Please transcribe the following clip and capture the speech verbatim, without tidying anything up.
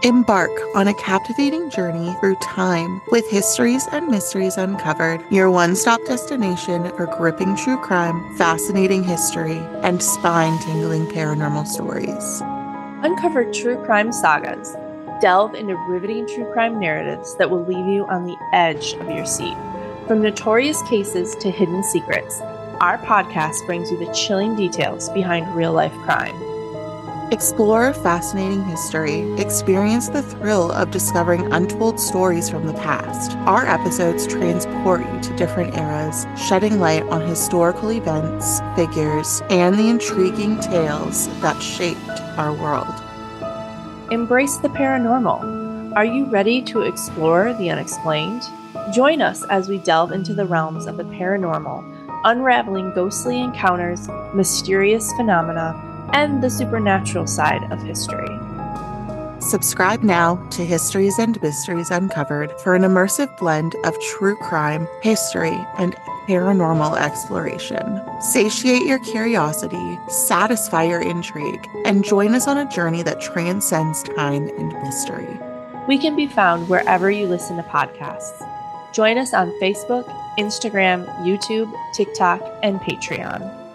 Embark on a captivating journey through time with Histories and Mysteries Uncovered, your one-stop destination for gripping true crime, fascinating history, and spine-tingling paranormal stories. Uncover true crime sagas. Delve into riveting true crime narratives that will leave you on the edge of your seat. From notorious cases to hidden secrets, our podcast brings you the chilling details behind real-life crime. Explore fascinating history, experience the thrill of discovering untold stories from the past. Our episodes transport you to different eras, shedding light on historical events, figures, and the intriguing tales that shaped our world. Embrace the paranormal. Are you ready to explore the unexplained? Join us as we delve into the realms of the paranormal, unraveling ghostly encounters, mysterious phenomena, and the supernatural side of history. Subscribe now to Histories and Mysteries Uncovered for an immersive blend of true crime, history, and paranormal exploration. Satiate your curiosity, satisfy your intrigue, and join us on a journey that transcends time and mystery. We can be found wherever you listen to podcasts. Join us on Facebook, Instagram, YouTube, TikTok, and Patreon.